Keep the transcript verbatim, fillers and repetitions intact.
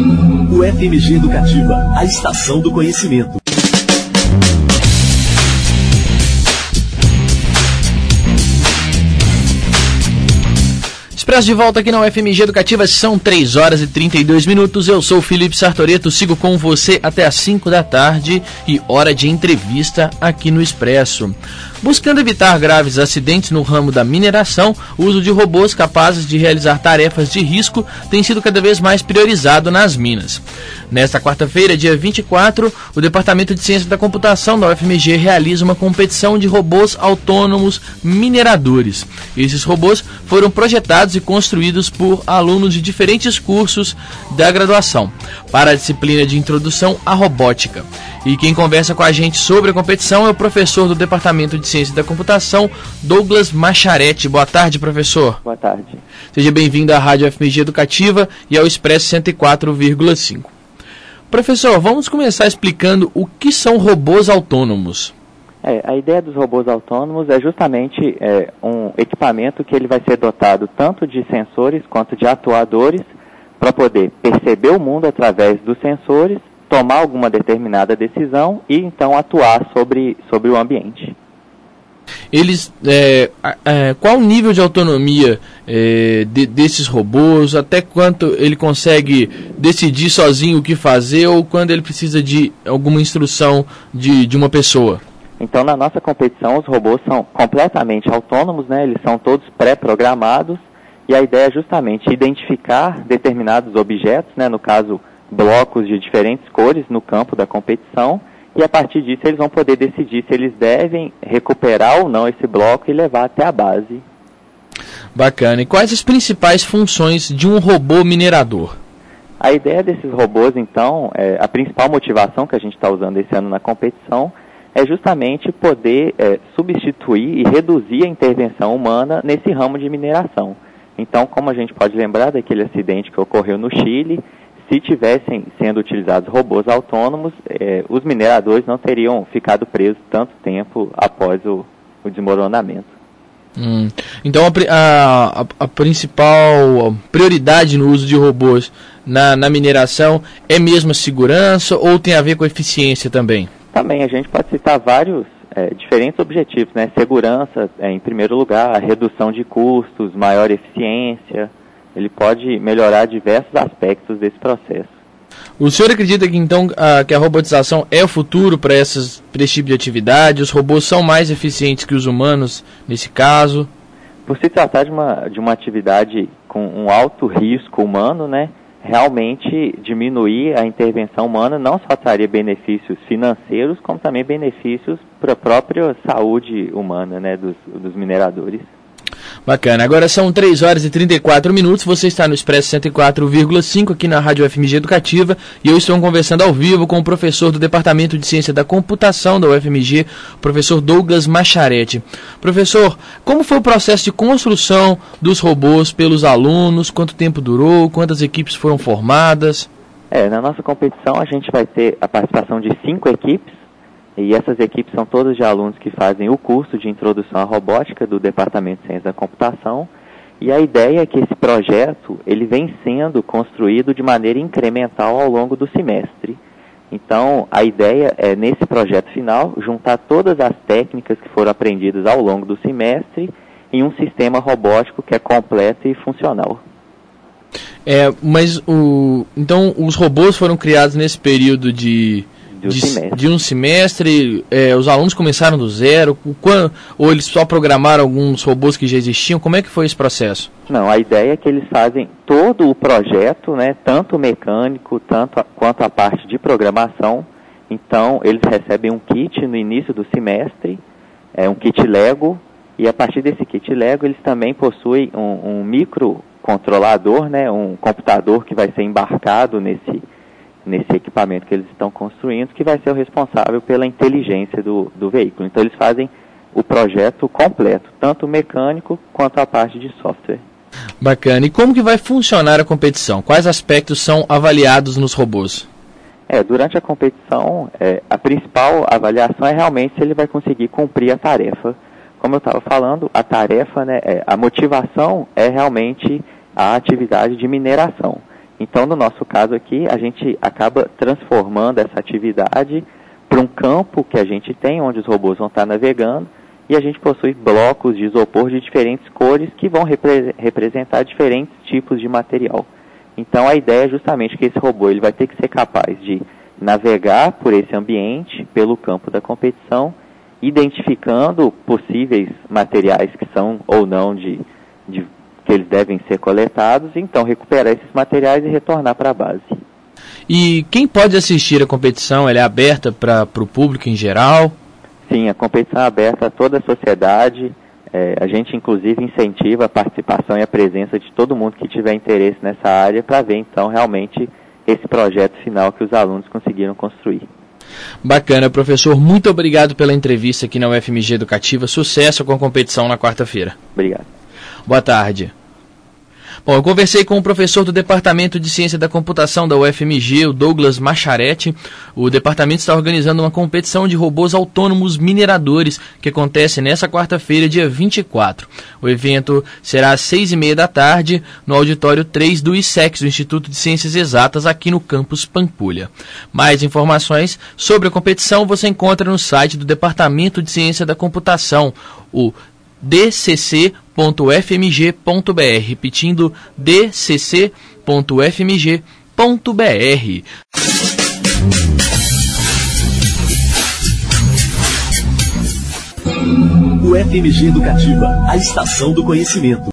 O F M G Educativa, a estação do conhecimento. Expresso de volta aqui na U F M G Educativa, são três horas e trinta e dois minutos. Eu sou o Felipe Sartoreto, sigo com você até às cinco da tarde e hora de entrevista aqui no Expresso. Buscando evitar graves acidentes no ramo da mineração, o uso de robôs capazes de realizar tarefas de risco tem sido cada vez mais priorizado nas minas. Nesta quarta-feira, dia vinte e quatro, o Departamento de Ciência da Computação da U F M G realiza uma competição de robôs autônomos mineradores. Esses robôs foram projetados e construídos por alunos de diferentes cursos da graduação, para a disciplina de Introdução à Robótica. E quem conversa com a gente sobre a competição é o professor do Departamento de Ciência da Computação, Douglas Macharete. Boa tarde, professor. Boa tarde. Seja bem-vindo à Rádio F M G Educativa e ao Expresso cento e quatro vírgula cinco. Professor, vamos começar explicando o que são robôs autônomos. É, a ideia dos robôs autônomos é justamente é, um equipamento que ele vai ser dotado tanto de sensores quanto de atuadores para poder perceber o mundo através dos sensores, tomar alguma determinada decisão e então atuar sobre, sobre o ambiente. Eles, é, é, qual o nível de autonomia é, de, desses robôs? Até quanto ele consegue decidir sozinho o que fazer ou quando ele precisa de alguma instrução de, de uma pessoa? Então, na nossa competição, os robôs são completamente autônomos, né? Eles são todos pré-programados e a ideia é justamente identificar determinados objetos, né? No caso, blocos de diferentes cores no campo da competição, e a partir disso eles vão poder decidir se eles devem recuperar ou não esse bloco e levar até a base. Bacana. E quais as principais funções de um robô minerador? A ideia desses robôs, então, é, a principal motivação que a gente está usando esse ano na competição é justamente poder é, substituir e reduzir a intervenção humana nesse ramo de mineração. Então, como a gente pode lembrar daquele acidente que ocorreu no Chile, se tivessem sendo utilizados robôs autônomos, eh, os mineradores não teriam ficado presos tanto tempo após o, o desmoronamento. Hum. Então, a, a, a principal prioridade no uso de robôs na, na mineração é mesmo a segurança ou tem a ver com a eficiência também? Também, a gente pode citar vários eh, diferentes objetivos, né? Segurança, eh, em primeiro lugar, redução de custos, maior eficiência. Ele pode melhorar diversos aspectos desse processo. O senhor acredita que então a, que a robotização é o futuro para esse tipo de atividade? Os robôs são mais eficientes que os humanos nesse caso? Por se tratar de uma, de uma atividade com um alto risco humano, né, realmente diminuir a intervenção humana não só traria benefícios financeiros, como também benefícios para a própria saúde humana, né, dos, dos mineradores. Bacana, agora são três horas e trinta e quatro minutos, você está no Expresso cento e quatro vírgula cinco aqui na Rádio F M G Educativa e eu estou conversando ao vivo com o professor do Departamento de Ciência da Computação da U F M G, professor Douglas Macharete. Professor, como foi o processo de construção dos robôs pelos alunos, quanto tempo durou, quantas equipes foram formadas? É, na nossa competição a gente vai ter a participação de cinco equipes. E essas equipes são todas de alunos que fazem o curso de Introdução à Robótica do Departamento de Ciência da Computação. E a ideia é que esse projeto ele vem sendo construído de maneira incremental ao longo do semestre. Então, a ideia é, nesse projeto final, juntar todas as técnicas que foram aprendidas ao longo do semestre em um sistema robótico que é completo e funcional. É, mas o, então os robôs foram criados nesse período de... De, de um semestre, é, os alunos começaram do zero, quando, ou eles só programaram alguns robôs que já existiam? Como é que foi esse processo? Não, a ideia é que eles fazem todo o projeto, né, tanto o mecânico tanto a, quanto a parte de programação. Então, eles recebem um kit no início do semestre, é, um kit Lego, e a partir desse kit Lego eles também possuem um, um microcontrolador, né, um computador que vai ser embarcado nesse nesse equipamento que eles estão construindo, que vai ser o responsável pela inteligência do, do veículo. Então, eles fazem o projeto completo, tanto o mecânico quanto a parte de software. Bacana. E como que vai funcionar a competição? Quais aspectos são avaliados nos robôs? É, durante a competição, é, a principal avaliação é realmente se ele vai conseguir cumprir a tarefa. Como eu estava falando, a tarefa, né, é, a motivação é realmente a atividade de mineração. Então, no nosso caso aqui, a gente acaba transformando essa atividade para um campo que a gente tem, onde os robôs vão estar navegando, e a gente possui blocos de isopor de diferentes cores que vão repre- representar diferentes tipos de material. Então, a ideia é justamente que esse robô ele vai ter que ser capaz de navegar por esse ambiente, pelo campo da competição, identificando possíveis materiais que são ou não de, de que eles devem ser coletados, então recuperar esses materiais e retornar para a base. E quem pode assistir a competição? Ela é aberta para o público em geral? Sim, a competição é aberta a toda a sociedade. É, a gente, inclusive, incentiva a participação e a presença de todo mundo que tiver interesse nessa área para ver, então, realmente esse projeto final que os alunos conseguiram construir. Bacana, professor. Muito obrigado pela entrevista aqui na U F M G Educativa. Sucesso com a competição na quarta-feira. Obrigado. Boa tarde. Bom, eu conversei com o professor do Departamento de Ciência da Computação da U F M G, o Douglas Macharetti. O departamento está organizando uma competição de robôs autônomos mineradores que acontece nesta quarta-feira, dia vinte e quatro. O evento será às seis e meia da tarde no auditório três do I S E C, do Instituto de Ciências Exatas, aqui no campus Pampulha. Mais informações sobre a competição você encontra no site do Departamento de Ciência da Computação, o d c c ponto f m g ponto b r, repetindo d c c ponto f m g ponto b r. U F M G Educativa, a estação do conhecimento.